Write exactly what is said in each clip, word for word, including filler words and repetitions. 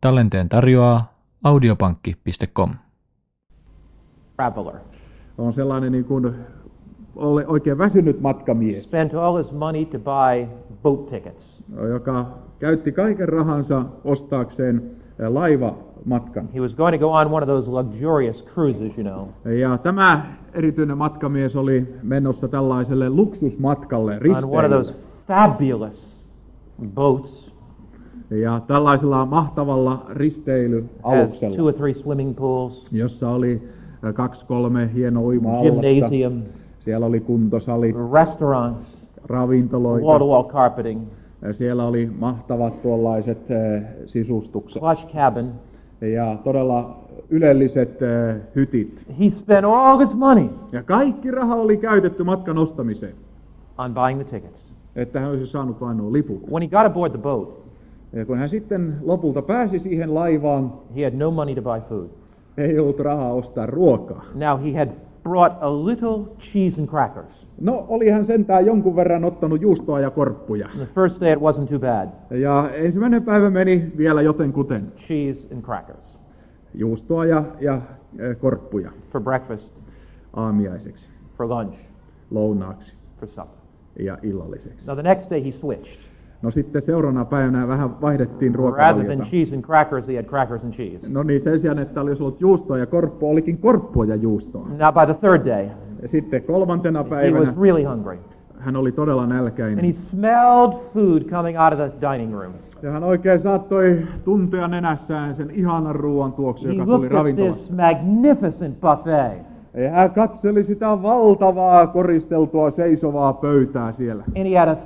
Tallenteen tarjoaa audiopankki piste com. Traveler. On sellainen niin kuin oikein väsynyt matkamies, Spent all his money to buy boat tickets. joka käytti kaiken rahansa ostaakseen laivamatkan. He was going to go on one of those luxurious cruises, you know. Ja tämä erityinen matkamies oli menossa tällaiselle luksusmatkalle, On one of risteilylle. those fabulous boats. Ja tällaisella mahtavalla Has risteilyaluksella, two or three swimming pools, jossa oli kaksi kolme hieno uima-allasta. gymnasium, Siellä oli kuntosalit, restaurants, ravintoloita. wall-to-wall carpeting, Ja siellä oli mahtavat tuollaiset eh, sisustukset plush cabin. ja todella ylelliset eh, hytit. He spent all his money Ja kaikki raha oli käytetty matkan ostamiseen, on buying the tickets. että hän olisi saanut vain nuo liput. When he got aboard the boat, Ja kun hän sitten lopulta pääsi siihen laivaan, he had no money to buy food. ei ollut rahaa ostaa ruokaa. Now he had brought a little cheese and crackers. No, oli hän sentään jonkun verran ottanut juustoa ja korppuja. And the first day it wasn't too bad. Ja ensimmäinen päivä meni vielä jotenkuten. Cheese and crackers Juustoa ja, ja eh, korppuja for breakfast, aamiaiseksi, for lunch, lounaaksi for supper. ja illalliseksi. Now the next day he switched. No sitten seuraavana päivänä vähän vaihdettiin Rather ruokavaliota. than cheese and crackers, he had crackers and cheese. No niin, sen sijaan, että olisi ollut juustoa ja korppua, olikin korppua ja juustoa. Now by the third day, Ja sitten kolmantena he was päivänä really hungry. hän oli todella And nälkäinen. he smelled food coming out of the dining room. Ja hän oikein saattoi tuntea nenässään sen ihanan ruoan tuoksun, He joka tuli looked at ravintolasta. this magnificent buffet. Ja hän katseli sitä valtavaa koristeltua seisovaa pöytää siellä. And he had a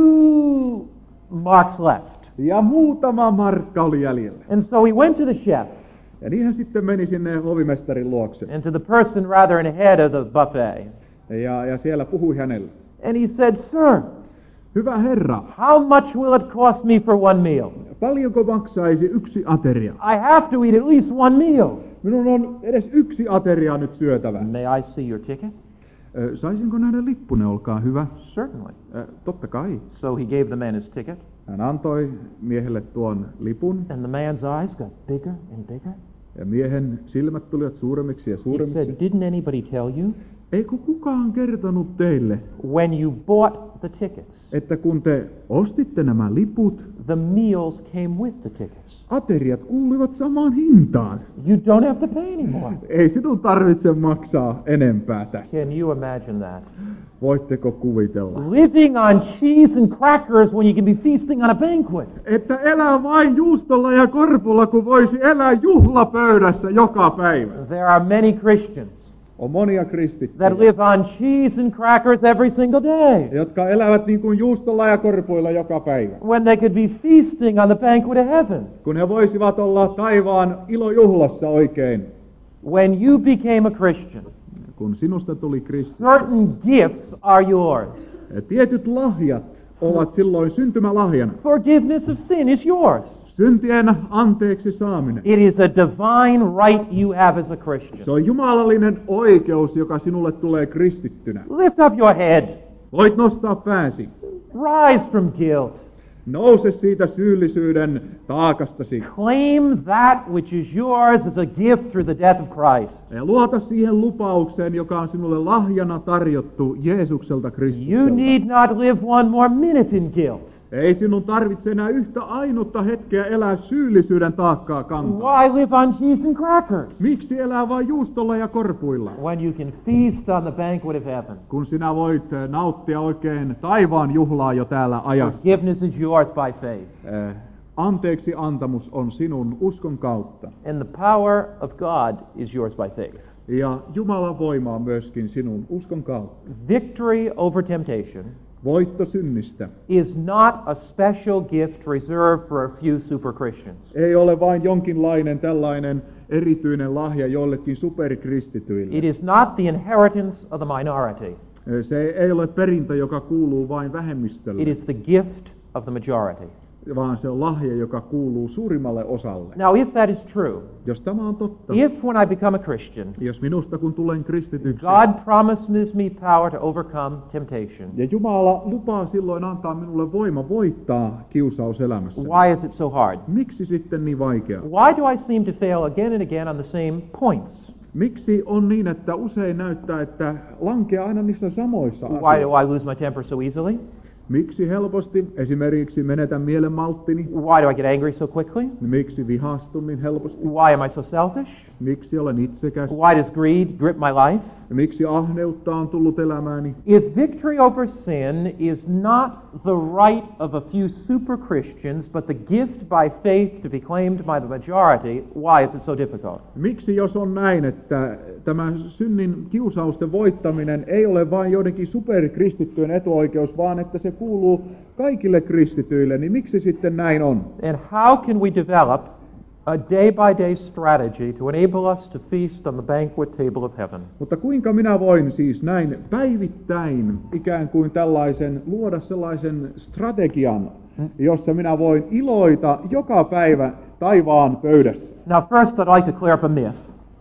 few marks left. Ja muutama markka oli jäljellä. And so he went to the chef Ja niin hän sitten meni sinne hovimestarin luokse. and to the person rather in head of the buffet. Ja, ja siellä puhui hänelle. And he said, "Sir, Hyvä herra, how much will it cost me for one meal? paljonko maksaisi yksi ateria? I have to eat at least one meal." Minun on edes yksi ateria nyt syötävä. May I see your ticket? Ö, Saisinko nähdä lippune, olkaa hyvä? Certainly. Ö, Totta kai. So he gave the man his ticket, Hän antoi miehelle tuon lipun, and the man's eyes got bigger and bigger. ja miehen silmät tulivat suuremmiksi ja He suuremmiksi. said, "Didn't anybody tell you Eikö kukaan kertonut teille, when you bought the tickets, että kun te ostitte nämä liput, the meals came with the tickets? ateriat kuuluivat samaan hintaan? You don't have to pay anymore." Ei sinun tarvitse maksaa enempää tästä. Can you imagine that? Voitteko kuvitella? Living on cheese and crackers when you can be feasting on a banquet. Että elää vain juustolla ja korpulla, kun voisi elää juhlapöydässä joka päivä. There are many Christians On monia that kristittyjä, live on cheese and crackers every single day jotka elävät niin kuin juustolla ja korpuilla joka päivä. when they could be feasting on the banquet of heaven. Kun he voisivat olla taivaan ilojuhlassa oikein. When you became a Christian, Kun sinusta tuli kristitty, certain gifts are yours. tietyt lahjat ovat silloin syntymälahjana. Forgiveness of sin is yours. Syntien anteeksi saaminen. It is a divine right you have as a Christian. Se on jumalallinen oikeus, joka sinulle tulee kristittynä. Lift up your head. Voit nostaa pääsi. Rise from guilt. Nouse siitä syyllisyyden taakastasi. Claim that which is yours as a gift through the death of Christ. Ja luota siihen lupaukseen, joka on sinulle lahjana tarjottu Jeesukselta You Kristukselta. need not live one more minute in guilt. Ei sinun tarvitse enää yhtä ainutta hetkeä elää syyllisyyden taakkaa kantaa. Why live on cheese and crackers Miksi elää vain juustolla ja korpuilla? when you can feast on the banquet of heaven? Kun sinä voit eh, nauttia oikein taivaan juhlaa jo täällä ajassa. Forgiveness is yours by faith. Eh, Anteeksi antamus on sinun uskon kautta. And the power of God is yours by faith. Ja Jumalan voima on myöskin sinun uskon kautta. Victory over temptation Voitto synnistä is not a special gift reserved for a few super Christians. ei ole vain jonkinlainen tällainen erityinen lahja joillekin superkristityille. It is not the inheritance of the minority. Se ei ole perintö, joka kuuluu vain vähemmistölle. It is the gift of the majority. vaan se on lahja, joka kuuluu suurimmalle osalle. Now, if that is true, Jos tämä on totta, if when I become a Christian, jos minusta kun tulen kristityksi, God promises me power to overcome temptation, ja Jumala lupaa silloin antaa minulle voima voittaa kiusaus elämässä, why is it so hard? miksi sitten niin vaikea? Why do I seem to fail again and again on the same points? Miksi on niin, että usein näyttää, että lankeaa aina niissä samoissa Why do asioissa? I lose my temper so easily? Miksi helposti? Esimerkiksi menetän mielenmalttini. Why do I get angry so quickly? Miksi vihastun niin helposti? Why am I so selfish? Miksi olen itsekäs? Why does greed grip my life? Miksi ahneutta on tullut elämääni? If victory over sin is not the right of a few super Christians, but the gift by faith to be claimed by the majority, why is it so difficult? Miksi jos on näin, että tämä synnin kiusausten voittaminen ei ole vain joidenkin superkristittyjen etuoikeus, vaan että se kuuluu kaikille kristityille, niin miksi sitten näin on? And how can we develop a day-by-day strategy to enable us to feast on the banquet table of heaven? Mutta kuinka minä voin siis näin päivittäin ikään kuin tällaisen, luoda sellaisen strategian, jossa minä voin iloita joka päivä taivaan pöydässä? Now first I'd like to clear up a myth.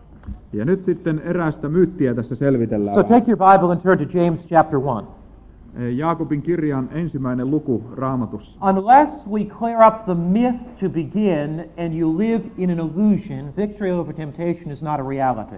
Ja nyt sitten erästä myyttiä tässä selvitellään. So take your Bible and turn to James chapter one. Jaakobin kirjan ensimmäinen luku Raamatussa. Unless we clear up the myth to begin and you live in an illusion, victory over temptation is not a reality.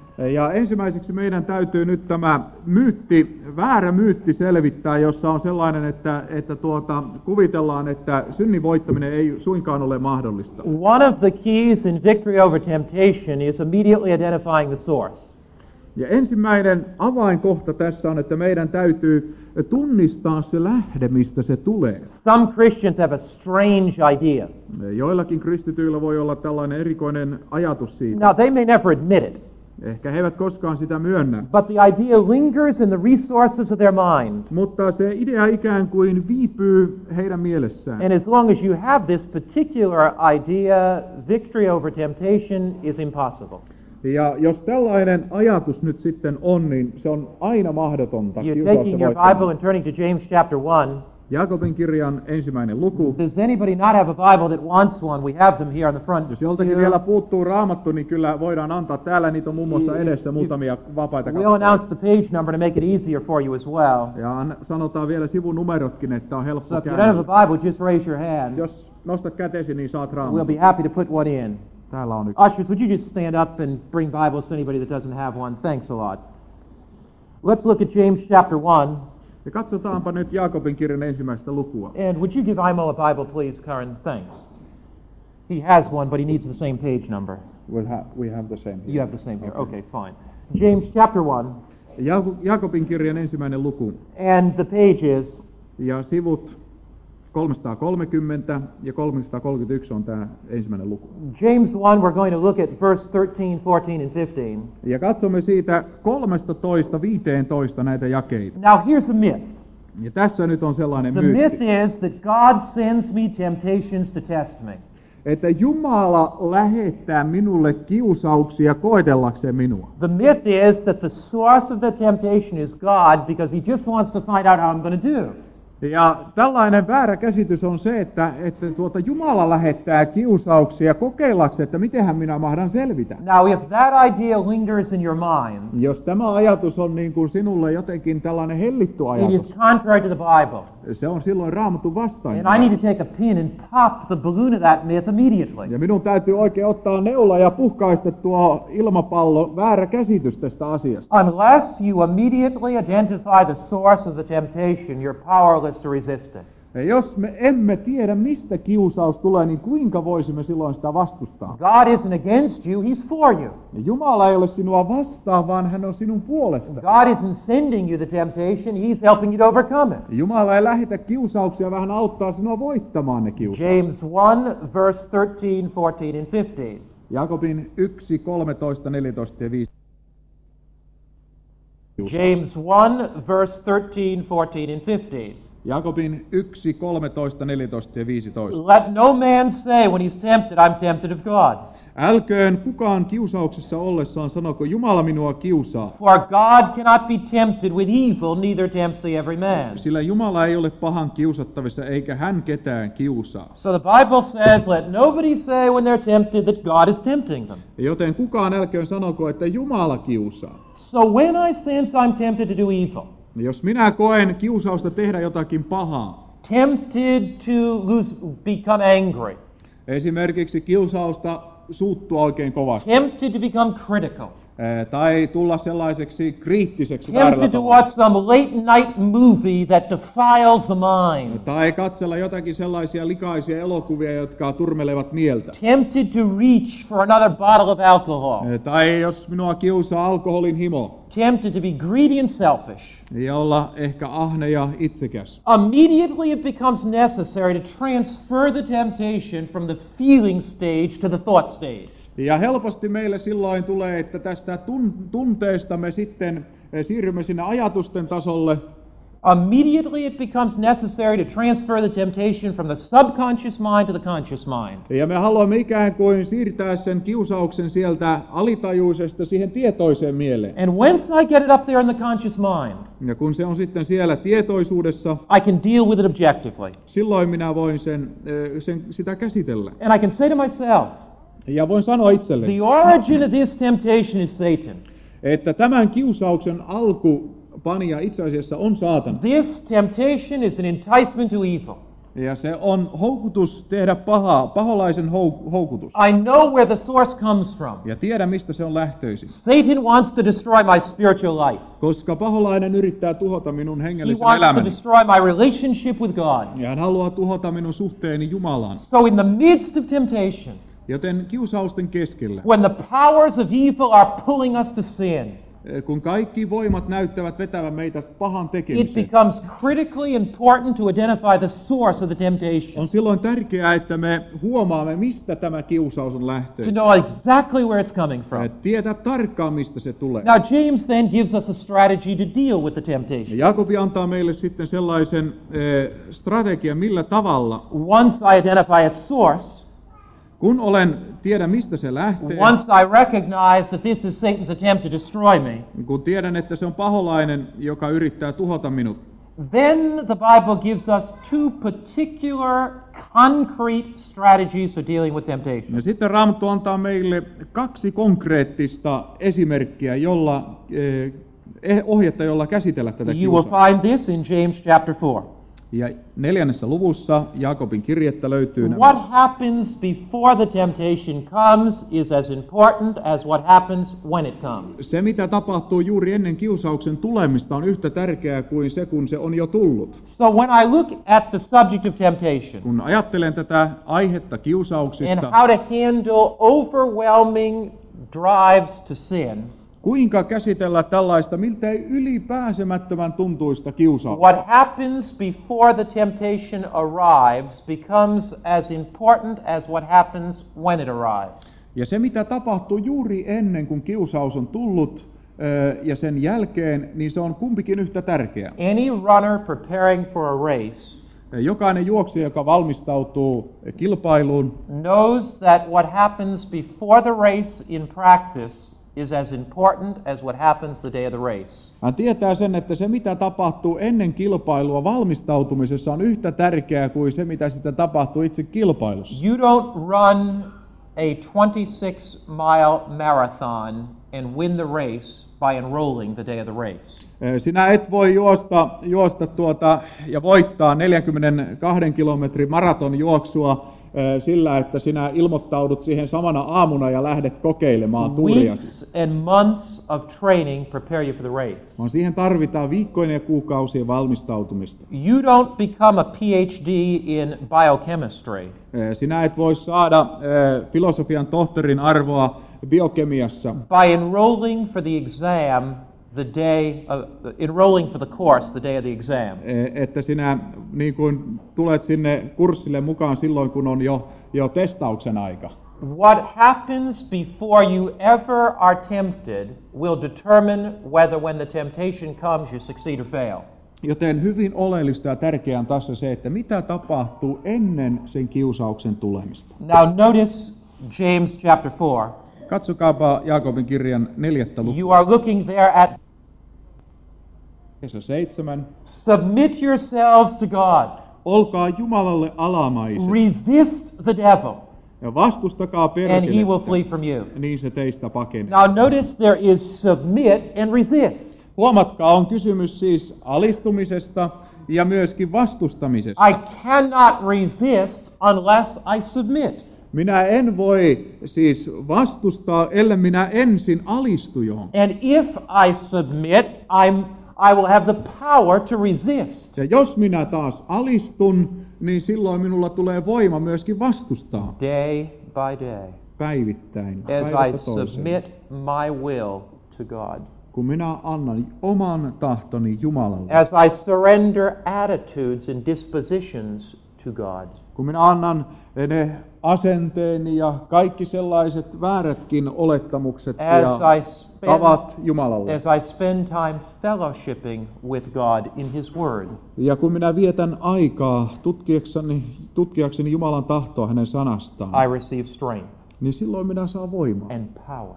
Ja ensimmäiseksi meidän täytyy nyt tämä myytti, väärä myytti selvittää, jossa on sellainen, että, että tuota, kuvitellaan, että synnin voittaminen ei suinkaan ole mahdollista. One of the keys in victory over temptation is immediately identifying the source. Ja ensimmäinen avainkohta tässä on, että meidän täytyy tunnistaa se lähde, mistä se tulee. Some Christians have a strange idea. Joillakin kristityillä voi olla tällainen erikoinen ajatus siitä. Now, they may never admit it, Ehkä he eivät koskaan sitä myönnä. but the idea lingers in the resources of their mind. Mutta se idea ikään kuin viipyy heidän mielessään. And as long as you have this particular idea, victory over temptation is impossible. Ja jos tällainen ajatus nyt sitten on, niin se on aina mahdotonta. You're kiusausta taking your voittamaan. Bible and turning to James chapter one. Jaakobin kirjan ensimmäinen luku. Does anybody not have a Bible that wants one? We have them here on the front. Jos joltakin vielä puuttuu raamattu, niin kyllä voidaan antaa. Täällä niitä on muun muassa edessä muutamia vapaita We'll kappaleita. announce the page number to make it easier for you as well. Ja an- sanotaan vielä sivunumerotkin, että on So helppo if you don't käännellä. have a Bible, just raise your hand. Jos nostat kätesi, niin saat We'll raamatun. be happy to put one in. Täällä on yksi. Ushers, would you just stand up and bring Bibles to anybody that doesn't have one? Thanks a lot. Let's look at James chapter one. Ja katsotaanpa nyt Jaakobin kirjan ensimmäistä lukua. And would you give Imo a Bible, please, Karen? Thanks. He has one, but he needs the same page number. We'll ha- we have the same here. You have the same here. Okay, fine. James chapter one. Ja- Jaakobin kirjan ensimmäinen luku. And the page is Ja sivut kolmesataakolmekymmentä ja kolmesataakolmekymmentäyksi on tämä ensimmäinen luku. James one. We're going to look at verse thirteen, fourteen, and fifteen. Ja katsomme siitä kolmetoista viisitoista näitä jakeita. Now, here's a myth. Ja tässä nyt on sellainen The myth myytti, is that God sends me temptations to test me. että Jumala lähettää minulle kiusauksia koetellakseen minua. The myth is that the source of the temptation is God because he just wants to find out how I'm going to do. Ja tällainen väärä käsitys on se, että, että tuota Jumala lähettää kiusauksia kokeillakseen, että mitenhän minä mahdan selvitä. Now, if that idea lingers in your mind, Jos tämä ajatus on niin kuin sinulle jotenkin tällainen hellitty it is ajatus, contrary to the Bible. se on silloin Raamatun vastainen. And I need to take a pin and pop the balloon of that myth immediately. Ja minun täytyy oikein ottaa neula ja puhkaista tuo ilmapallo väärä käsitys tästä asiasta. Unless you immediately identify the source of the temptation, you're powerless to resist it. Ja jos me emme tiedä, mistä kiusaus tulee, niin kuinka voisimme silloin sitä vastustaa? God isn't against you, he's for you. Ja Jumala ei ole sinua vastaan, vaan hän on sinun puolesta. God isn't sending you the temptation, he's helping you to overcome it. Jumala ei lähetä kiusauksia, vaan hän auttaa sinua voittamaan ne kiusaukset. James one, verse thirteen, fourteen, and fifteen. Jakobin yksi, kolmetoista, neljätoista ja viisi. James one, verse thirteen, fourteen, and fifteen. Jakobin yksi, kolmetoista, neljätoista ja viisitoista. Let no man say when he's tempted, I'm tempted of God. Älköön kukaan kiusauksessa ollessaan sanoko, Jumala minua kiusaa. For God cannot be tempted with evil, neither tempts he every man. Sillä Jumala ei ole pahan kiusattavissa, eikä hän ketään kiusaa. So the Bible says, let nobody say when they're tempted that God is tempting them. Joten kukaan älköön sanoko, että Jumala kiusaa. So when I sense I'm tempted to do evil, Jos minä koen kiusausta tehdä jotakin pahaa, tempted to lose, become angry, esimerkiksi kiusausta suuttua oikein kovasti, tempted to become critical, ää, tai tulla sellaiseksi kriittiseksi väärällä tempted to tavalla, watch some late night movie that defiles the mind, tai katsella jotakin sellaisia likaisia elokuvia, jotka turmelevat mieltä, tempted to reach for another bottle of alcohol, Ää, tai jos minua kiusaa alkoholin himo, tempted to be greedy and selfish, ja olla ehkä ahne ja itsekäs. immediately it becomes necessary to transfer the temptation from the feeling stage to the thought stage. Ja helposti meille silloin tulee, että tästä tun- tunteesta me sitten eh, siirrymme sinne ajatusten tasolle. Immediately it becomes necessary to transfer the temptation from the subconscious mind to the conscious mind. Ja me haluamme ikään kuin siirtää sen kiusauksen sieltä alitajuisesta siihen tietoiseen mieleen. And once I get it up there in the conscious mind, Ja kun se on sitten siellä tietoisuudessa, I can deal with it objectively. silloin minä voin sen, eh, sen, sitä käsitellä. And I can say to myself, Ja voin sanoa itselleni, the origin of this temptation is Satan. että tämän kiusauksen alkupanija itse asiassa on saatana. This temptation is an enticement to evil. Ja se on houkutus tehdä pahaa, paholaisen hou- houkutus. I know where the source comes from. Ja tiedä, mistä se on lähtöisin. Satan wants to destroy my spiritual life. Koska paholainen yrittää tuhota minun He hengellisen wants to elämäni. destroy my relationship with God. Ja hän haluaa tuhota minun suhteeni Jumalaan. So in the midst of temptation, Joten kiusausten keskellä, when the powers of evil are pulling us to sin, kun kaikki voimat näyttävät vetävän meitä pahan it tekemiseen, becomes critically important to identify the source of the temptation, on silloin tärkeää, että me huomaamme, mistä tämä kiusaus on to lähtöisin. know exactly where it's coming from. Ja tietää tarkkaan, mistä se tulee. Now, James then gives us a strategy to deal with the Ja temptation. Jaakobi antaa meille sitten sellaisen eh, strategian, millä tavalla, Once I identify its source, kun olen tiedä, mistä se lähtee, once I recognize that this is Satan's attempt to destroy me, kun tiedän, että se on paholainen, joka yrittää tuhota minut, then the Bible gives us two particular concrete strategies for dealing with temptation. ja sitten Raamattu antaa meille kaksi konkreettista esimerkkiä, jolla, eh, ohjetta, jolla käsitellä tätä You will kiusausta. find this in James chapter four. Ja neljännessä luvussa Jaakobin kirjettä löytyy nämä. What happens before the temptation comes is as important as what happens when it comes. Se, mitä tapahtuu juuri ennen kiusauksen tulemista, on yhtä tärkeää kuin se, kun se on jo tullut. So when I look at the subject of temptation Kun ajattelen tätä aihetta and kiusauksista, how to handle overwhelming drives to sin, kuinka käsitellä tällaista miltei ylipääsemättömän tuntuista kiusausta? what happens before the temptation arrives becomes as important as what happens when it arrives. Ja se, mitä tapahtuu juuri ennen kuin kiusaus on tullut ö, ja sen jälkeen, niin se on kumpikin yhtä tärkeää. Any runner preparing for a race Jokainen juoksija, joka valmistautuu kilpailuun, knows that what happens before the race in practice is as important as what happens the day of the race. hän tietää sen, että se, mitä tapahtuu ennen kilpailua valmistautumisessa, on yhtä tärkeää kuin se, mitä sitten tapahtuu itse kilpailussa. You don't run a twenty-six mile marathon and win the race by enrolling the day of the race. Sinä et voi juosta, juosta tuota ja voittaa neljänkymmenenkahden kilometrin maratonjuoksua eh, sillä, että sinä ilmoittaudut siihen samana aamuna ja lähdet kokeilemaan tuuriasi. Weeks and months of training prepare you for the race. Vaan siihen tarvitaan viikkojen ja kuukausien valmistautumista. You don't become a P H D in biochemistry Eh, Sinä et voi saada eh, filosofian tohtorin arvoa biokemiassa by enrolling for the exam the day of, enrolling for the course the day of the exam. Eh, että sinä niin kuin tulet sinne kurssille mukaan silloin, kun on jo, jo testauksen aika. What happens before you ever are tempted will determine whether when the temptation comes you succeed or fail. Joten hyvin oleellista ja tärkeää on tässä se, että mitä tapahtuu ennen sen kiusauksen tulemista. Now notice James chapter four. Katsokaapa Jaakobin kirjan neljättä lukua. You are looking there at Kesä seitsemän. submit yourselves to God. Olkaa Jumalalle alamaiset Resist the devil, ja vastustakaa and he will perkelettä, flee from you. niin se teistä pakenee. Now notice there is submit and resist. Huomatkaa, on kysymys siis alistumisesta ja myöskin vastustamisesta. I cannot resist unless I submit. Minä en voi siis vastustaa, ellei minä ensin alistu johonkin. And if I submit, I'm, I will have the power to resist. Ja jos minä taas alistun, niin silloin minulla tulee voima myöskin vastustaa Day by day, päivittäin, as I päivästä toiseen. submit my will to God. Kun minä annan oman tahtoni Jumalalle, As I surrender attitudes and dispositions to God. kun minä annan ne asenteeni ja kaikki sellaiset väärätkin olettamukset ja As I spend, tavat Jumalalle. as I spend time fellowshipping with God in His Word. Ja kun minä vietän aikaa tutkiakseni, tutkiakseni Jumalan tahtoa hänen sanastaan, I receive strength niin silloin minä saan voimaa. and power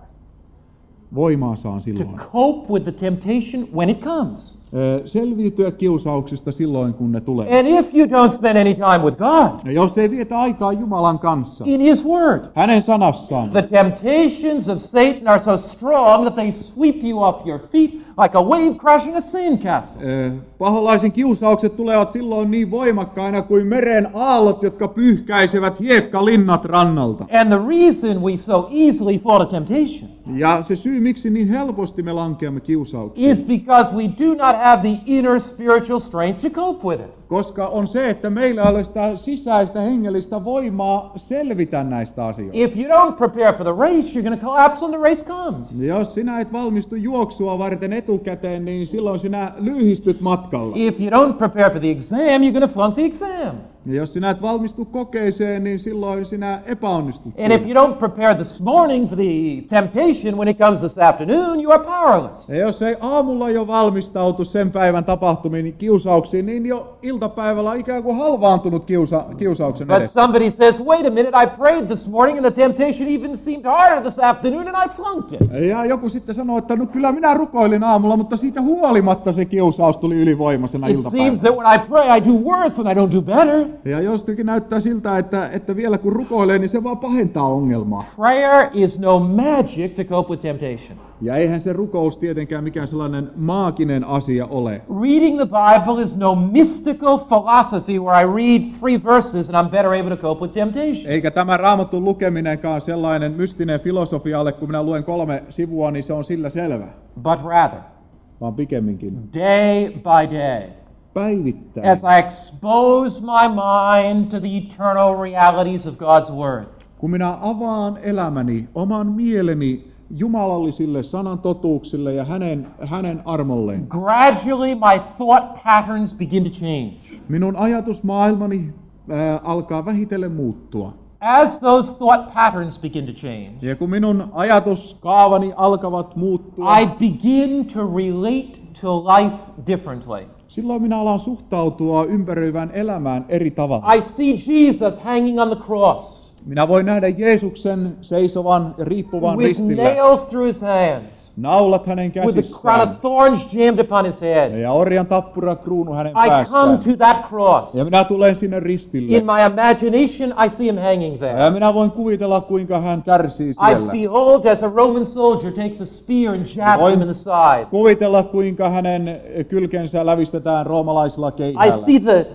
Voimaa saan to silloin. cope with the temptation when it comes. Ö, Selviytyä kiusauksista silloin, kun ne tulee. And if you don't spend any time with God Ja jos ei vietä aikaa Jumalan kanssa, in His Word, hänen sanassaan, the temptations of Satan are so strong that they sweep you off your feet like a wave crashing a sandcastle. ö, paholaisen kiusaukset tulevat silloin niin voimakkaina kuin meren aallot, jotka pyyhkäisevät hiekkalinnat rannalta. And the reason we so easily fall to temptation Ja se syy, miksi niin helposti me lankeamme kiusauksiin, is because we do not have the inner spiritual strength to cope with it. koska on se, että meillä ei ole sitä sisäistä hengellistä voimaa selvitä näistä asioista. If you don't prepare for the race, you're going to collapse when the race comes. Ja jos sinä et valmistu juoksua varten etukäteen, niin silloin sinä lyhistyt matkalla. If you don't prepare for the exam, you're going to flunk the exam. Ja jos sinä et valmistu kokeeseen, niin silloin sinä epäonnistut And if siinä. you don't prepare this morning for the temptation when it comes this afternoon, you are powerless. Ja jos ei aamulla jo valmistautu sen päivän tapahtumiin niin kiusauksiin, niin jo iltapäivällä on ikään kuin halvaantunut kiusa, kiusauksen But edessä. somebody says, wait a minute, I prayed this morning and the temptation even seemed harder this afternoon and I flunked it. Ja joku sitten sanoo, että no kyllä minä rukoilin aamulla, mutta siitä huolimatta se kiusaus tuli ylivoimaisena It seems iltapäivällä. that when I pray, I do worse and I don't do better. Ja jostakin näyttää siltä, että, että vielä kun rukoilee, niin se vaan pahentaa ongelmaa. Prayer is no magic to cope with temptation. Ja eihän se rukous tietenkään mikään sellainen maaginen asia ole. Reading the Bible is no mystical philosophy where I read three verses and I'm better able to cope with temptation. Eikä tämä Raamatun lukeminenkaan sellainen mystinen filosofia ole, kun minä luen kolme sivua, niin se on sillä selvä. But rather, Vaan pikemminkin day by day, päivittäin. as I expose my mind to the eternal realities of God's Word, Kun minä avaan elämäni, oman mieleni jumalallisille sanan totuuksille ja hänen, hänen armolleen, gradually my thought patterns begin to change. minun ajatusmaailmani ää, alkaa vähitellen muuttua. As those thought patterns begin to change, Ja kun minun ajatuskaavani alkavat muuttua, I begin to relate to life differently. silloin minä alan suhtautua ympäröivään elämään eri tavalla. I see Jesus hanging on the cross Minä voin nähdä Jeesuksen seisovan ja riippuvan with ristillä, nails through his hands, naulat hänen with a crown käsissään of thorns jammed upon his head. ja orjan tappura kruunu hänen I come päässään. to that cross. Ja minä tulen sinne ristille. In my imagination, I see him hanging Ja there. minä voin kuvitella, kuinka hän kärsii I siellä. behold as a Roman soldier takes a spear and jabs Voin him in the side. kuvitella, kuinka hänen kylkensä lävistetään roomalaisella I keihäällä. see the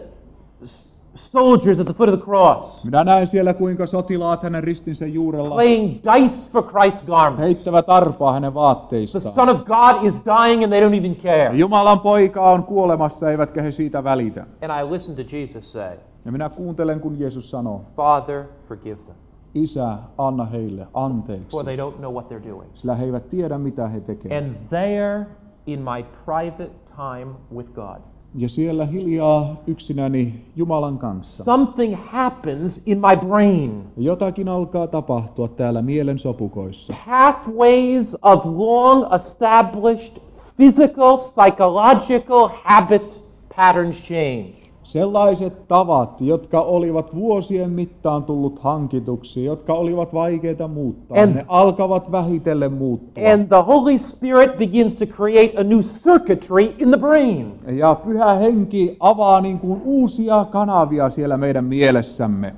s- soldiers at the foot of the cross Minä näen siellä, kuinka sotilaat hänen ristinsä juurella playing dice for Christ's garments. heittävät arpaa hänen The vaatteistaan. Son of God is dying and they don't even care. Jumalan poika on kuolemassa, eivätkä he siitä välitä. And I listen to Jesus say, Ja minä kuuntelen, kun Jeesus sanoo, Father, forgive them, Isä, anna heille anteeksi, for they don't know what they're doing. sillä he eivät tiedä, mitä he tekevät. And there, in my private time with God, Ja siellä hiljaa yksinäni Jumalan kanssa. something happens in my brain. Jotakin alkaa tapahtua täällä mielen sopukoissa. Pathways of long established physical, psychological habits, patterns change. sellaiset tavat, jotka olivat vuosien mittaan tullut hankituksi, jotka olivat vaikeita muuttaa, And- ne alkavat vähitellen muuttua. And the Holy Spirit begins to create a new circuitry in the brain. Ja Pyhä Henki avaa niin kuin uusia kanavia siellä meidän mielessämme.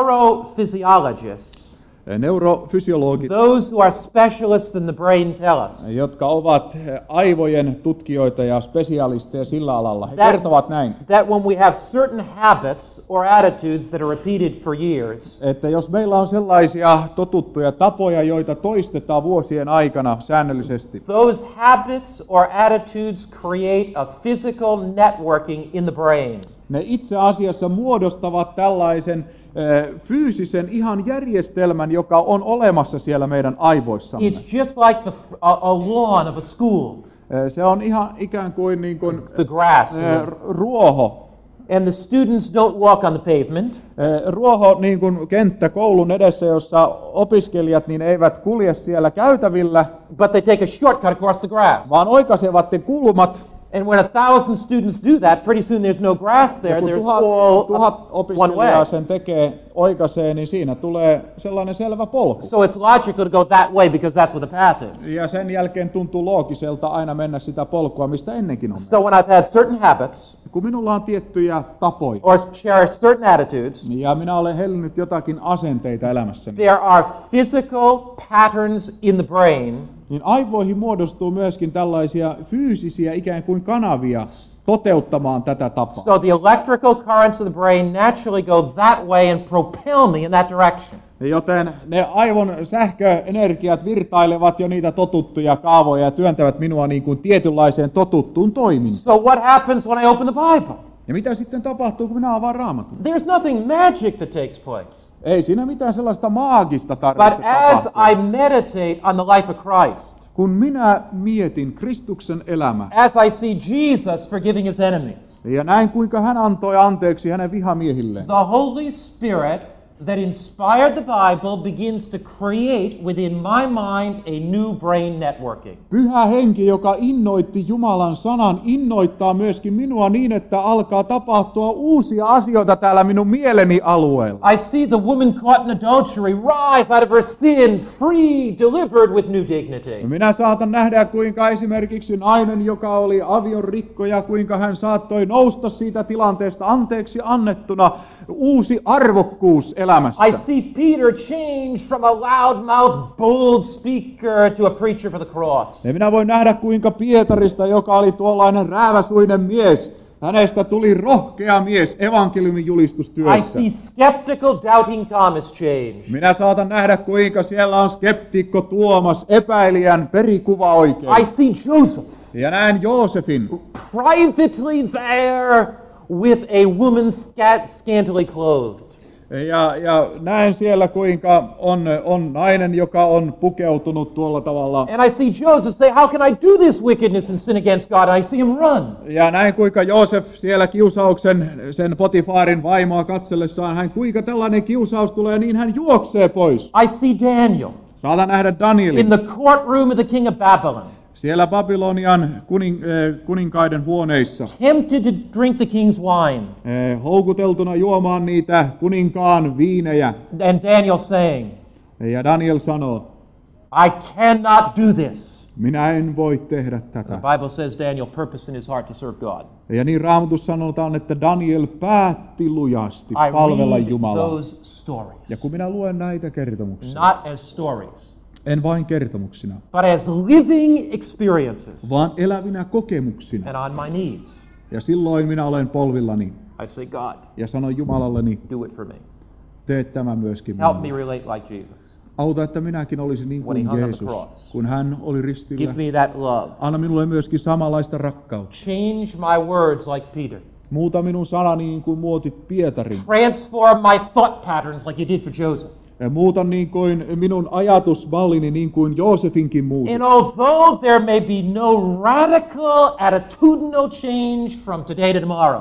Neurophysiologists, Neurofysiologit, those who are specialists in the brain, tell us jotka ovat aivojen tutkijoita ja spesialisteja sillä alalla, he That- kertovat näin, that when we have certain habits or attitudes that are repeated for years, että jos meillä on sellaisia totuttuja tapoja, joita toistetaan vuosien aikana säännöllisesti, those habits or attitudes create a physical networking in the brain. ne itse asiassa muodostavat tällaisen eh, fyysisen ihan järjestelmän, joka on olemassa siellä meidän aivoissamme. It's just like the, a, a lawn of a school, Eh, Se on ihan ikään kuin, niin kuin the grass. eh, ruoho. And the students don't walk on the pavement. Eh, Ruoho niin kuin kenttä koulun edessä, jossa opiskelijat niin eivät kulje siellä käytävillä, But they take a shortcut across the grass. vaan oikaisevat ne kulmat. And when a thousand students do that, pretty soon there's no grass there. Ja kun There's tuhat, all tuhat one opiskelijaa way. sen tekee, oikaisee, niin siinä tulee sellainen selvä polku. So it's logical to go that way because that's where the path is. Ja sen jälkeen tuntuu loogiselta aina mennä sitä polkua, mistä ennenkin on. So when I've had certain habits Kun minulla on tiettyjä tapoja, or cherished certain attitudes, ja minä olen hellinyt jotakin asenteita elämässäni, there are physical patterns in the brain niin aivoihin muodostuu myöskin tällaisia fyysisiä ikään kuin kanavia toteuttamaan tätä tapaa. So the electrical currents of the brain naturally go that way and propel me in that direction. Joten ne aivon sähköenergiat virtailevat jo niitä totuttuja kaavoja ja työntävät minua niin kuin tietynlaiseen totuttuun toimintaan. So what happens when I open the Bible? Ja mitä sitten tapahtuu, kun minä avaan Raamatun? There's nothing magic that takes place. Ei siinä mitään sellaista maagista But tarvitse as tapahtua. I meditate on the life of Christ, Kun minä mietin Kristuksen elämää as I see Jesus forgiving his enemies, ja näin kuinka hän antoi anteeksi hänen vihamiehilleen, the Holy Spirit that inspired the Bible begins to create within my mind a new brain networking. Pyhä Henki, joka innoitti Jumalan sanan, innoittaa myöskin minua niin, että alkaa tapahtua uusia asioita täällä minun mieleni alueella. I see the woman caught in adultery rise out of her sin, free, delivered with new dignity. Minä saatan nähdä, kuinka esimerkiksi nainen, joka oli avion rikkoja, kuinka hän saattoi nousta siitä tilanteesta anteeksi annettuna, uusi arvokkuus elämässä. I see Peter change from a loudmouth, bold speaker to a preacher for the cross. Ja minä voin nähdä, kuinka Pietarista, joka oli tuollainen rääväsuinen mies, hänestä tuli rohkea mies evankeliumin I julistustyössä. see skeptical, doubting Thomas change. Minä saatan nähdä, kuinka siellä on skeptikko Tuomas, epäilijän perikuva oikein. I see Joseph Ja näen Joosefin, privately there with a woman scat- scantily clothed. ja, ja näen siellä, kuinka on, on nainen, joka on pukeutunut tuolla tavalla. And I see Joseph say, how can I do this wickedness and sin against God? And I see him run. Ja näin kuinka Joosef siellä kiusauksen, sen Potifaarin vaimoa katsellessaan, hän kuinka tällainen kiusaus tulee, niin hän juoksee pois. I see Daniel Saatan nähdä in Danielin the courtroom of the king of Babylon, siellä Babylonian kuning, eh, kuninkaiden huoneissa, tempted to drink the king's wine. eh, houkuteltuna juomaan niitä kuninkaan viinejä. And Daniel saying, Ja Daniel sanoo, I cannot do this. minä en voi tehdä The tätä. Bible says Daniel purposed in his heart to serve God. Ja niin Raamatussa sanotaan, että Daniel päätti lujasti I palvella read Jumalaa. those stories, Ja kun minä luen näitä kertomuksia, not as stories, en vain kertomuksina, but as living experiences, vaan elävinä kokemuksina. and on my knees, Ja silloin minä olen polvillani I say, God, ja sanon Jumalalleni, do it for me. tee tämä myöskin Help me minulle. relate like Jesus. Auta, että minäkin olisin niin When he kuin hung on the Jeesus, cross. kun hän oli ristillä. Give me that love. Anna minulle myöskin samanlaista rakkautta. Change my words like Peter. Muuta minun sanani niin kuin muotit Pietarin. Transform my thought patterns like you did for Joseph. Ja muuta niin kuin minun ajatusmallini niin kuin Joosefinkin muutit. And although there may be no radical attitudinal change from today to tomorrow,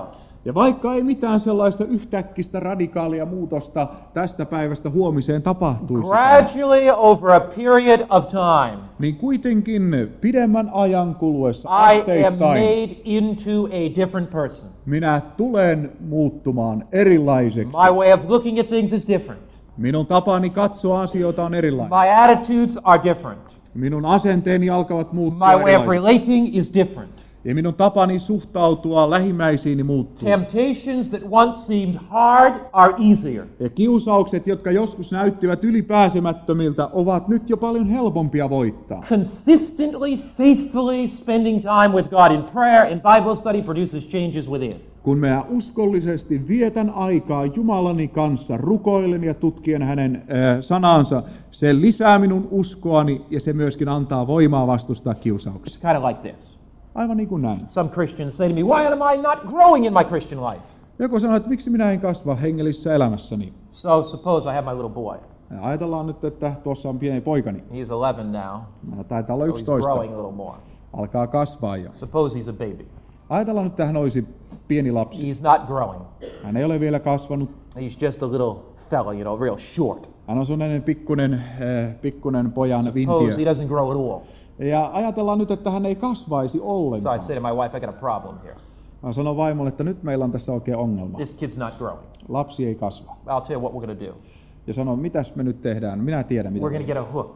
Ja vaikka ei mitään sellaista yhtäkkistä radikaalia muutosta tästä päivästä huomiseen tapahtuisi, gradually over a period of time, niin kuitenkin pidemmän ajan kuluessa I am asteittain made into a different person. minä tulen muuttumaan erilaiseksi. My way of looking at things is different. Minun tapani katsoa asioita on erilainen. My attitudes are different. Minun asenteeni alkavat muuttua My way of erilaisiksi. relating is different. Ja minun tapani suhtautua lähimmäisiini muuttuu. Temptations that once seemed hard are easier. Ja kiusaukset, jotka joskus näyttivät ylipääsemättömiltä, ovat nyt jo paljon helpompia voittaa. Consistently, faithfully spending time with God in prayer and Bible study produces changes within. Kun minä uskollisesti vietän aikaa Jumalani kanssa, rukoilen ja tutkien hänen äh, sanansa, se lisää minun uskoani ja se myöskin antaa voimaa vastustaa It's kiusauksia. kind of like this. Aivan niin kuin näin. Some Christians say to me, why am I not growing in my Christian life? Joku sanoo, että miksi minä en kasva hengellisessä elämässäni. So suppose I have my little boy. Ja ajatellaan nyt, että tuossa on pieni poikani. He's eleven now. Hän taitaa olla So he's yksitoista. growing a little more. Alkaa kasvaa jo. Suppose he's a baby. Ajatellaan nyt, että hän olisi pieni lapsi. He's not growing. Hän ei ole vielä kasvanut. He's just a little fella, you know, real short. Hän on sellainen pikkunen, äh, pikkunen pojan Suppose he vintiö. doesn't grow at all. Ja ajatellaan nyt, että hän ei kasvaisi So I ollenkaan. say to my wife, I got a problem here. Mä sanon vaimolle, että nyt meillä on tässä oikein ongelma. This kid's not growing. Lapsi ei kasva. I'll tell you what we're going to do. Ja sanon, mitäs me nyt tehdään? Minä tiedän, mitä We're going to me get a hook.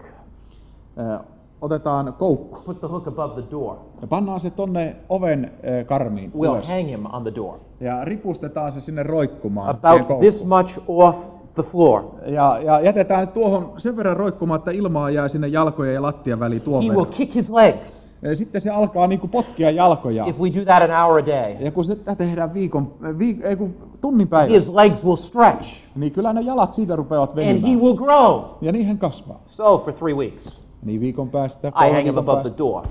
Äh, Otetaan koukku Put the hook above the door. ja pannaan se tonne oven äh, karmiin We'll ylös. hang him on the door. Ja ripustetaan se sinne roikkumaan. siihen About this koukkuun. much off the floor. Ja, ja jätetään tuohon sen verran roikkumaan, että ilmaa jää sinne jalkojen ja lattian väliin tuon He will verran. kick his legs Ja sitten se alkaa niinku potkia jalkoja. if we do that an hour a day. Ja kun sitä tehdään viikon, viik, ei kun tunnin His päivässä, legs will stretch niin kyllä ne jalat siitä rupeavat and he venymään. will grow. Ja niin hän kasvaa. So for three weeks, Niin viikon päästä, I kolmen hang him viikon above the päästä, door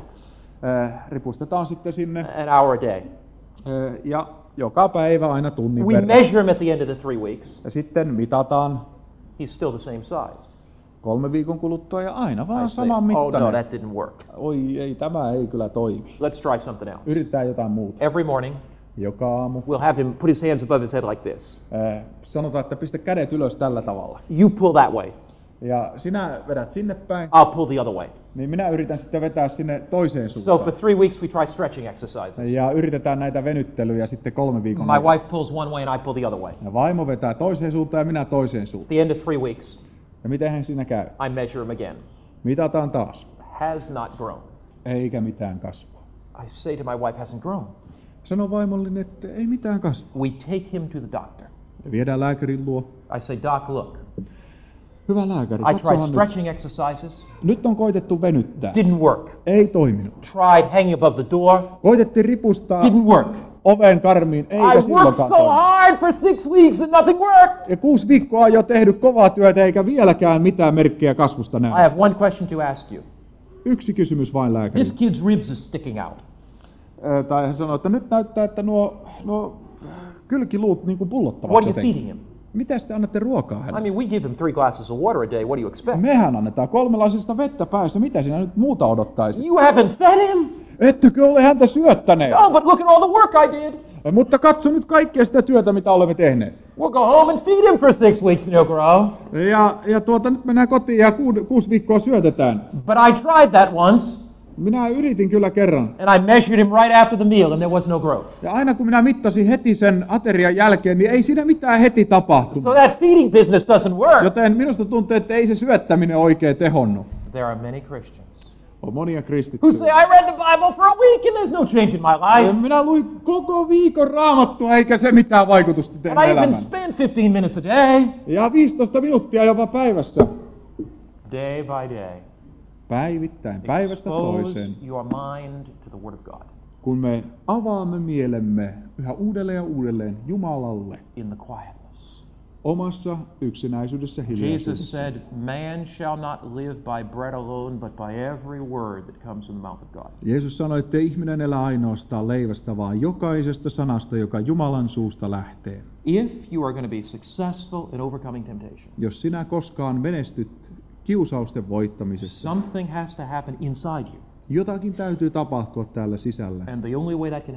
äh, ripustetaan sitten sinne an hour a day. äh, ja joka päivä aina tunnin We verran. measure him at the end of the three weeks. Ja sitten mitataan He's still the same size. kolme viikon kuluttua ja aina I vaan say, saman oh no, mittainen. that didn't work. Oi ei, tämä ei kyllä toimi. Let's try something else. Yritetään jotain muuta. Every morning, Joka aamu. we'll have him put his hands above his head like this. Äh, sanotaan, että pistä kädet ylös tällä tavalla. You pull that way. Ja sinä vedät sinne päin, I'll pull the other way. niin minä yritän sitten vetää sinne toiseen So suuntaan. for three weeks, we try stretching exercises. Ja yritetään näitä venyttelyjä sitten kolme viikon My ajan. wife pulls one way and I pull the other way. Ja vaimo vetää toiseen suuntaan ja minä toiseen At suuntaan. the end of three weeks, Ja mitenhän siinä käy? I measure him again. Mitataan taas. Has not grown. Eikä mitään kasvua. I say to my wife, hasn't grown. Sano vaimolleni, että ei mitään kasvua. We take him to the doctor. Ja viedään lääkärin luo. I say, Doc, look, Hyvä lääkäri, I tried katsohan nyt. stretching exercises. Nyt on koitettu venyttää. Didn't work. Ei toiminut. Tried hanging above the door. Koitettiin ripustaa Didn't work. oven karmiin. I Eikä worked silloinkaan so toimi. hard for six weeks and nothing worked. Ja kuusi viikkoa on jo tehnyt kovaa työtä eikä vieläkään mitään merkkejä kasvusta I näy. have one question to ask you. Yksi kysymys vain lääkäri. This kid's ribs is sticking out. Ö, Tai hän sanoi, että nyt näyttää, että nuo, nuo kylkiluut niin kuin pullottavat What are you jotenkin. feeding him? Mitä te annatte ruokaa I hänelle? mean, we give him three glasses of water a day. What do you expect? Mehän annetaan kolmenlaisesta vettä päässä. Mitä sinä nyt muuta odottaisit? You haven't fed him? Ettekö ole häntä syöttäneet? No, but look at all the work I did. Mutta katso nyt kaikkea sitä työtä, mitä olemme tehneet. We'll go home and feed him for six weeks and he'll grow. Ja, ja tuota, nyt mennään kotiin ja ku, kuusi viikkoa syötetään. But I tried that once, Minä yritin kyllä kerran. and I measured him right after the meal, and there was no growth. Ja aina kun minä mittasin heti sen aterian jälkeen, niin ei siinä mitään heti tapahtunut. So that feeding business doesn't work. Joten minusta tuntuu, että ei se syöttäminen oikein tehonnut. There are many Christians On monia who kristittyjä. say, I read the Bible for a week and there's no change in my life. Minä luin koko viikon raamattua, eikä se mitään vaikutusta And tehnyt I even elämään. spend fifteen minutes a day, Ja viisitoista minuuttia jopa päivässä. day by day. Päivittäin, päivästä Expose toiseen. your mind to the Word of God Kun me avaamme mielemme yhä uudelleen ja uudelleen Jumalalle in the quietness. omassa yksinäisyydessä Jesus hiljaisuudessa. said, man shall not live by bread alone, but by every word that comes from the mouth of God. Jeesus sanoi, että ihminen elää ainoastaan leivästä, vaan jokaisesta sanasta, joka Jumalan suusta lähtee. If you are going to be successful in overcoming temptation, Jos sinä koskaan menestyt kiusausten voittamisessa, something has to happen inside you. jotakin täytyy tapahtua täällä sisällä. And the only way that can happen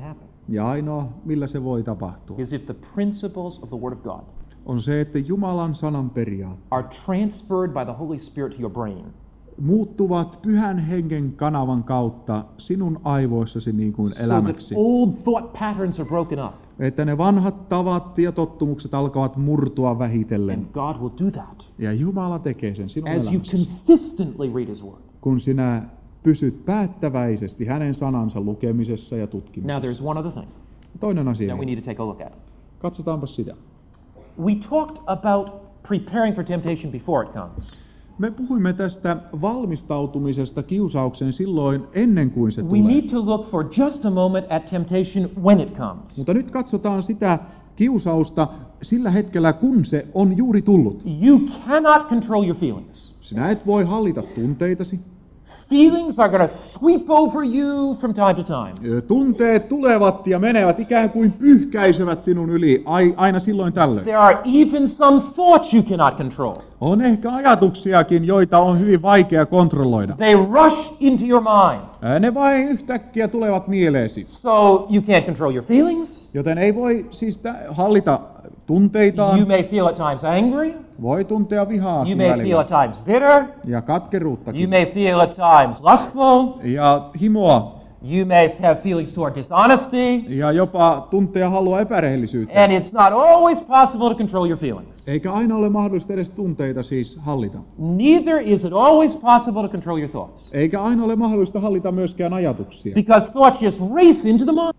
Ja ainoa, millä se voi tapahtua, is if the principles of the Word of God on se, että Jumalan sanan periaat are transferred by the Holy Spirit to your brain. muuttuvat pyhän hengen kanavan kautta sinun aivoissasi niin kuin So that elämäksi. old thought patterns are broken up. Että ne vanhat tavat ja tottumukset alkavat murtua vähitellen. And God will do that Ja Jumala tekee sen sinun as you elämässäsi, consistently read His Word. kun sinä pysyt päättäväisesti hänen sanansa lukemisessa ja Now there's tutkimisessa. one other thing Toinen asia. that we need to take a look at. Katsotaanpa sitä. We talked about preparing for temptation before it comes. Me puhuimme tästä valmistautumisesta kiusaukseen silloin ennen kuin se We tulee. need to look for just a moment at temptation when it comes. Mutta nyt katsotaan sitä kiusausta sillä hetkellä, kun se on juuri tullut. You cannot control your feelings. Sinä et voi hallita tunteitasi. Feelings are going to sweep over you from time to time. Ö, Tunteet tulevat ja menevät ikään kuin pyyhkäisevät sinun yli ai- aina silloin tällöin. There are even some thoughts you cannot control. On ehkä ajatuksiakin, joita on hyvin vaikea kontrolloida. They rush into your mind. Ää, Ne vain yhtäkkiä tulevat mieleesi. So you can't control your feelings. Joten ei voi siis tä- hallita tunteitaan. You may feel at times angry. Voi tuntea vihaa You may feel at times bitter. ja You katkeruuttakin may feel at times lustful. ja himoa You may have feelings toward dishonesty. ja jopa tuntea halua epärehellisyyttä. And it's not always possible to control your feelings. Eikä aina ole mahdollista edes tunteita siis hallita. Neither is it always possible to control your thoughts. Eikä aina ole mahdollista hallita myöskään ajatuksia. Because thoughts just race into the mind.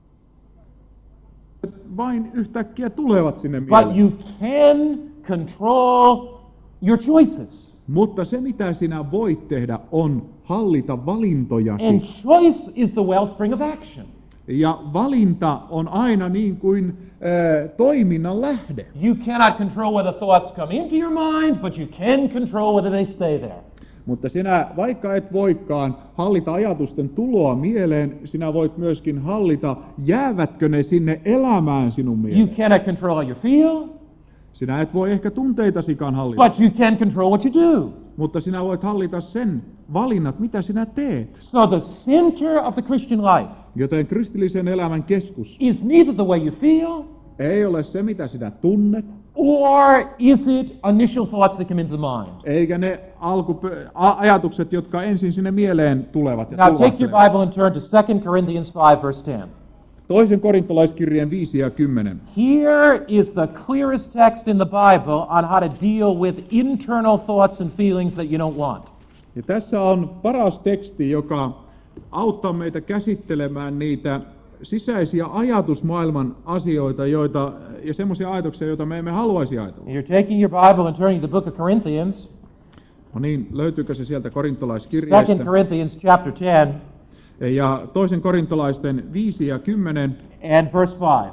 Vain yhtäkkiä tulevat sinne But mieleen. you can control your choices. Mutta se mitä sinä voit tehdä on hallita valintojasi. And choice is the wellspring of action. Ja valinta on aina niin kuin äh, toiminnan lähde. You cannot control whether thoughts come into your mind, but you can control whether they stay there. Mutta sinä, vaikka et voikaan hallita ajatusten tuloa mieleen, sinä voit myöskin hallita, jäävätkö ne sinne elämään sinun You mieleen. cannot control how you feel, Sinä et voi ehkä tunteitasikaan hallita, but you can control what you do. mutta sinä voit hallita sen valinnat, mitä sinä teet. So the center of the Christian life Joten kristillisen elämän keskus is neither the way you feel, ei ole se, mitä sinä tunnet, or is it initial thoughts that come into the mind. eikä ne alkupö- a- ajatukset, jotka ensin sinne mieleen tulevat ja Now take your tulvahtelevat. Bible and turn to Second Corinthians five, verse ten. Toisen korintolaiskirjeen viisi ja kymmenen. Here is the clearest text in the Bible on how to deal with internal thoughts and feelings that you don't want. Ja tässä on paras teksti, joka auttaa meitä käsittelemään niitä sisäisiä ajatusmaailman asioita, joita, ja semmoisia ajatuksia, joita me emme haluaisi ajatella. You're taking your Bible and turning to the book of Corinthians, No niin, löytyykö se sieltä Second korintolaiskirjeestä? Corinthians chapter ten Ja toisen korintolaisten viisi ja kymmenen, and verse five.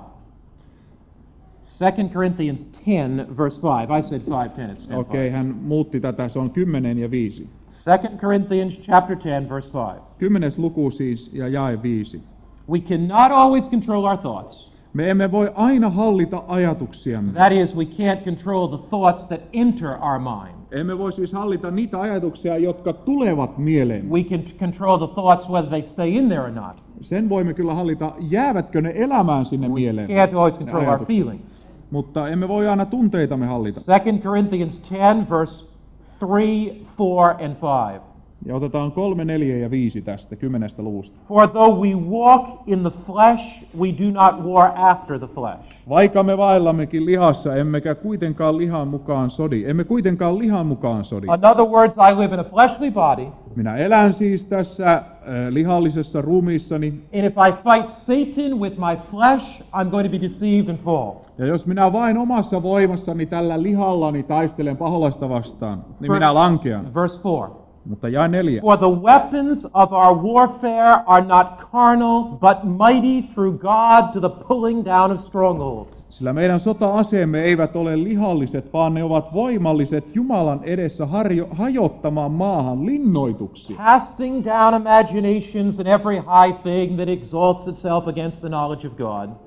Second Corinthians ten, verse five. I said five, ten. It's ten. okei, okay, hän muutti tätä, se on kymmenen ja viisi. Second Corinthians chapter ten, verse five. Kymmenes luku siis ja jae viisi. We cannot always control our thoughts. Me emme voi aina hallita ajatuksiamme. That is, we can't control the thoughts that enter our mind. Emme voi siis hallita niitä ajatuksia, jotka tulevat mieleen. We can control the thoughts whether they stay in there or not. Sen voimme kyllä hallita, jäävätkö ne elämään sinne mieleen. Can't always ne control our ajatukset. feelings. Mutta emme voi aina tunteitamme hallita. Second Corinthians ten, verse three, four, and five. Ja otetaan kolme, neljä ja viisi tästä kymmenestä luvusta. For though we walk in the flesh, we do not war after the flesh. Vaikka me vaellammekin lihassa, emmekä kuitenkaan lihan mukaan sodi. Emme kuitenkaan lihan mukaan sodi. In other words, I live in a fleshly body, Minä elän siis tässä äh, lihallisessa ruumiissani. and if I fight Satan with my flesh, I'm going to be deceived and fall. Ja jos minä vain omassa voimassani tällä lihallani taistelen paholaista vastaan, niin minä lankean. Verse four. Mutta jae neljä. For the weapons of our warfare are not carnal, but mighty through God to the pulling down of strongholds. Sillä meidän sota-aseemme eivät ole lihalliset, vaan ne ovat voimalliset Jumalan edessä harjo- hajottamaan maahan linnoituksia. Casting down imaginations and every high thing that exalts itself against the knowledge of God.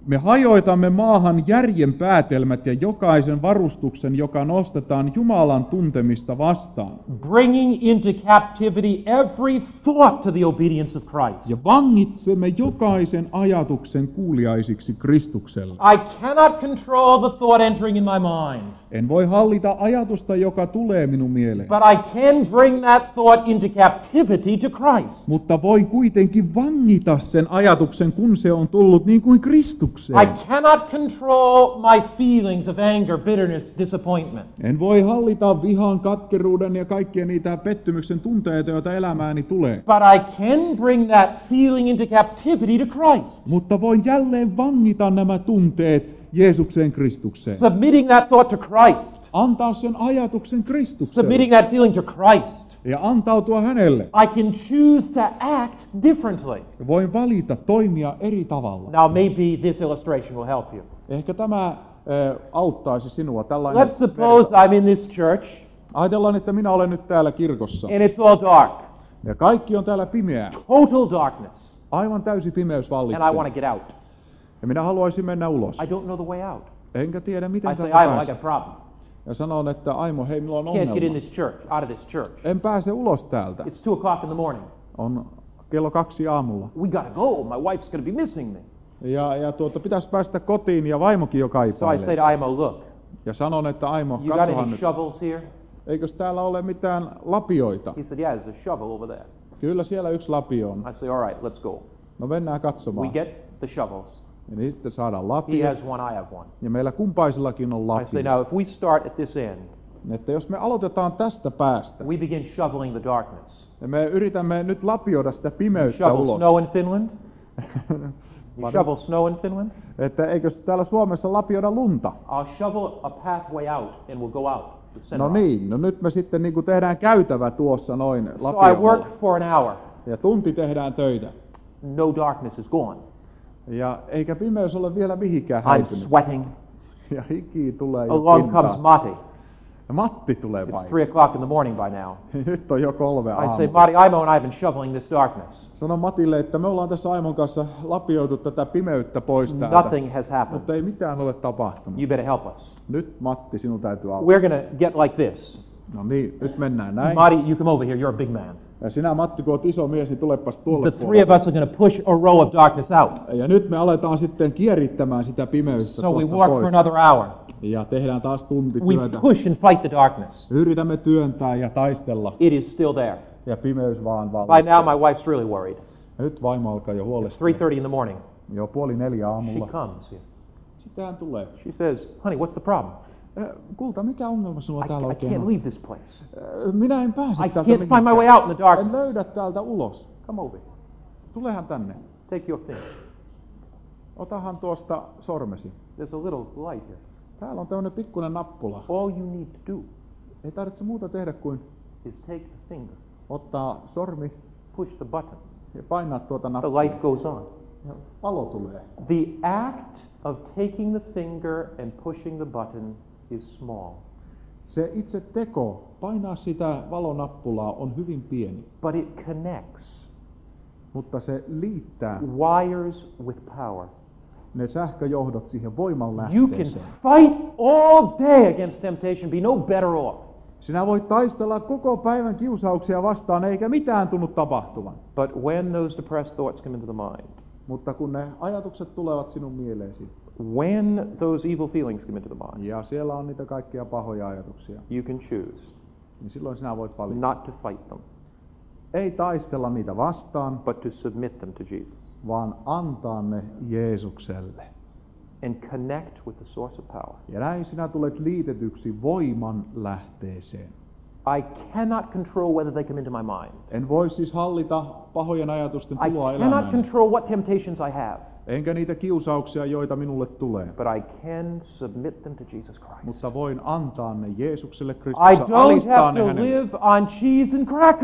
Me hajoitamme maahan järjen päätelmät ja jokaisen varustuksen, joka nostetaan Jumalan tuntemista vastaan. Bringing into captivity every thought to the obedience of Christ. Ja vangitsemme jokaisen ajatuksen kuuliaisiksi Kristukselle. I cannot control the thought entering in my mind. En voi hallita ajatusta, joka tulee minun mieleen. But I can bring that thought into captivity to Christ. Mutta voin kuitenkin vangita sen ajatuksen, kun se on tullut niin kuin Kristukseen. I cannot control my feelings of anger, bitterness, disappointment. En voi hallita vihan, katkeruuden ja kaikkia niitä pettymyksen tunteita, joita elämääni tulee. But I can bring that feeling into captivity to Christ. Mutta voin jälleen vangita nämä tunteet Jeesukseen Kristukseen. Submitting that thought to Christ. Antaa sen ajatuksen Kristukselle. Submitting that feeling to Christ. Ja antautua hänelle. I can choose to act differently. Voin valita toimia eri tavalla. Now maybe this illustration will help you. Ehkä tämä äh, auttaisi sinua. Tällainen Let's suppose vertaus. I'm in this church Ajatellaan, että minä olen nyt täällä kirkossa. and it's all dark. Ja kaikki on täällä pimeää. Total darkness. Aivan täysi pimeys vallitsee. And I want to get out. Ja minä haluaisin mennä ulos. I don't know the way out. Enkä tiedä, miten I say, täältä I, I pääsen. got a problem. Ja sanon, että Aimo, hei, minulla on Can't get in ongelma. this church, out of this church. En pääse ulos täältä. It's two o'clock in the morning. On kello kaksi aamulla. We gotta go. My wife's gonna be missing me. Ja, ja tuota, pitäisi päästä kotiin ja vaimokin jo So I say kaipailee. to Aimo, look, Ja sanon, että Aimo, you got katsohan any nyt. shovels here? Eikös täällä ole mitään lapioita? He said, yeah, there's a shovel over there. Kyllä siellä yksi lapio on. I say, all right, let's go. No mennään We katsomaan. get the shovels. Ja niin sitten saadaan He lapio. has one, I have one. Ja meillä kumpaisillakin on I say, lapio. now if we start at this end, Että jos me aloitetaan tästä päästä, we begin shoveling the darkness. ja me yritämme nyt lapioida sitä pimeyttä Shovel ulos. snow in Finland? You Pardon? shovel snow in Finland? Että eikös täällä Suomessa lapioida lunta? I'll shovel a pathway out and we'll go out. the center No off. niin, no nyt me sitten niin kuin tehdään käytävä tuossa noin So I lapion work alla. for an hour. Ja tunti tehdään töitä. No darkness is gone. Ja eikä pimeys ole vielä mihinkään I'm häipynyt. sweating. Ja hiki tulee jo Along comes pintaan. Matti. Ja Matti tulee It's paikalle. three o'clock in the morning by now. Nyt on jo kolme I say, aamulla. Matti, Aimo and I have been shoveling this darkness. Sano Matille, että me ollaan tässä Aimon kanssa lapioitu tätä pimeyttä pois täältä. Nothing has happened. Mutta ei mitään ole tapahtunut. You better help us. Nyt Matti, sinun täytyy auttaa. We're going to get like this. No niin, nyt mennään näin. Matti, you come over here. You're a big man. Ja sinä Matti, kun oot iso mies, niin tulepas tuolle The three of us are going to push a row of darkness out. Ja nyt me aletaan sitten kierittämään sitä pimeyttä So we tuosta work pois. for another hour. Ja tehdään taas tunti We työtä. push and fight the darkness. Yritämme työntää ja taistella. It is still there. Ja pimeys vaan By vallitsee. now, my wife's really worried. Ja nyt vaimo alkaa jo It's huolestua. three thirty in the morning. Jo puoli neljä She aamulla. comes here. Sitten hän tulee. She says, honey, what's the problem? "Eh, Kulta, mikä ongelma sinulla I, täällä I oikein can't on? leave this place. "Eh, Minä en pääse I täältä can't find my way mihinkään. out in the En darkness. löydä täältä ulos. Come over. Tulehan tänne. Take your thing. Otahan tuosta sormesi. There's a little light here. Täällä on tämmönen pikkuinen nappula. All you need to do Ei tarvitse muuta tehdä kuin is take the finger, ottaa sormi push the button. ja painaa tuota The nappulaa. light goes on. Ja valo tulee. The act of taking the finger and pushing the button is small, Se itse teko, painaa sitä valonappulaa, on hyvin pieni, but it connects mutta se liittää wires with power. ne sähköjohdot siihen You can voimanlähteeseen. fight all day against temptation, be no better off. Sinä voit taistella koko päivän kiusauksia vastaan, eikä mitään tunnu tapahtuvan. But when those depressed thoughts come into the mind, Mutta kun ne ajatukset tulevat sinun mieleesi, when those evil feelings come into the mind, ja siellä on niitä kaikkia pahoja ajatuksia, you can choose niin silloin sinä voit valita. not to fight them, Ei taistella niitä vastaan, but to submit them to Jesus vaan antaa ne Jeesukselle. and connect with the source of power. Ja näin sinä tulet liitetyksi voiman lähteeseen. I cannot control whether they come into my mind. En voi siis hallita pahojen ajatusten I tuloa cannot elämään, control what temptations I have, enkä niitä kiusauksia, joita minulle tulee. but I can submit them to Jesus Christ. Mutta voin antaa ne Jeesukselle I Kristukselle, don't alistaa have ne to hänelle. live on cheese and crackers.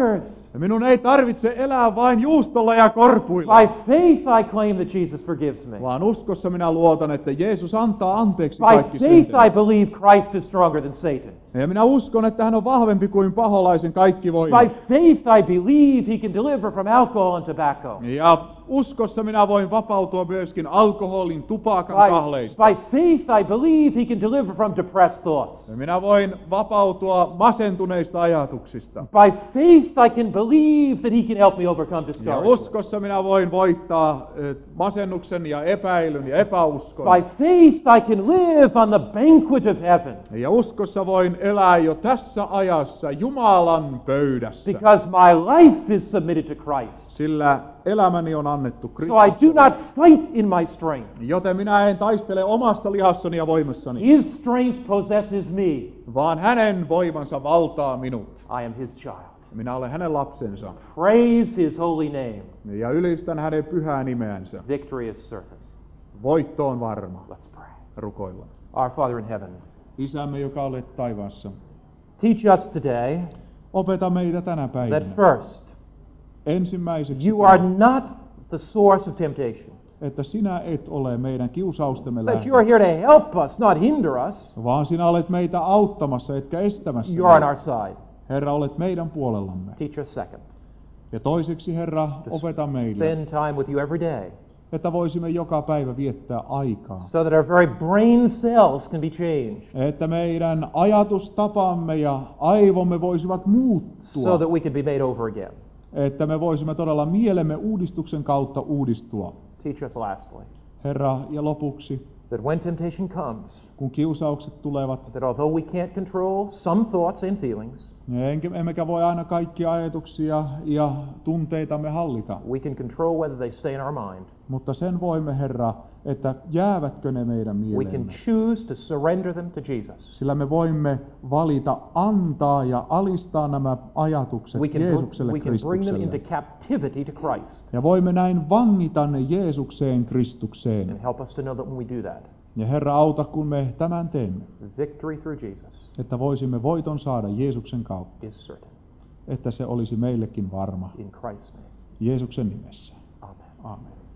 Ja minun ei tarvitse elää vain juustolla ja korpuilla. By faith I claim that Jesus forgives me. Vaan uskossa minä luotan, että Jeesus antaa anteeksi By kaikki faith I syntini. believe Christ is stronger than Satan. Ja minä uskon, että hän on vahvempi kuin paholaisen kaikki voima. By faith I believe he can deliver from alcohol and tobacco. Ja uskossa minä voin vapautua myöskin alkoholin, tupakan, By, kahleista. by faith I believe he can deliver from depressed thoughts. Ja minä voin vapautua masentuneista ajatuksista. By faith I can believe that he can help me overcome Ja discouragement. uskossa minä voin voittaa eh, masennuksen ja epäilyn ja epäuskon. By faith I can live on the banquet of heaven. Ja uskossa voin elää jo tässä ajassa Jumalan pöydässä. Because my life is submitted to Christ. Sillä elämäni on annettu So I do Kristukselle. not fight in my strength. Joten minä en taistele omassa lihassani ja voimassani, His strength possesses me. vaan hänen voimansa valtaa minut. I am his child. Minä olen hänen lapsensa Praise his holy name. ja ylistän hänen pyhää nimeänsä. Victory is certain. Voitto on varma. Let's pray. Rukoillaan. Our Father in heaven, Isämme, joka olet taivaassa, teach us today opeta meitä tänä päivänä. that first, Ensimmäiseksi, you are not the source of temptation. että sinä et ole meidän kiusaustemme That you are lähde, here to help us, not hinder us. vaan sinä olet meitä auttamassa, etkä estämässä. You are on our side. Herra, olet meidän puolellamme. Teach us second. Ja toiseksi, Herra, opeta meille, Spend time with you every day että voisimme joka päivä viettää aikaa. so that our very brain cells can be changed. Että meidän ajatustapamme ja aivomme voisivat muuttua. So that we can be made over again. Että me voisimme todella mielemme uudistuksen kautta uudistua. Teach us lastly Herra, ja lopuksi, that when temptation comes, kun kiusaukset tulevat, that although we can't control some thoughts and feelings, enkä- emmekä voi aina kaikkia ajatuksia ja tunteitamme hallita, we can control whether they stay in our mind. mutta sen voimme, Herra, että jäävätkö ne meidän We can mieleemme. choose to surrender them to Jesus. Sillä me voimme valita antaa ja alistaa nämä ajatukset We can, Jeesukselle we can bring them into Kristukselle. captivity to Christ. Ja voimme näin vangita ne Jeesukseen And Kristukseen. help us to know that when we do that, Ja Herra, auta, kun me tämän teemme, victory through Jesus että voisimme voiton saada Jeesuksen kautta, is certain. että se olisi meillekin varma. In Christ's name. Jeesuksen nimessä. Amen. Aamen.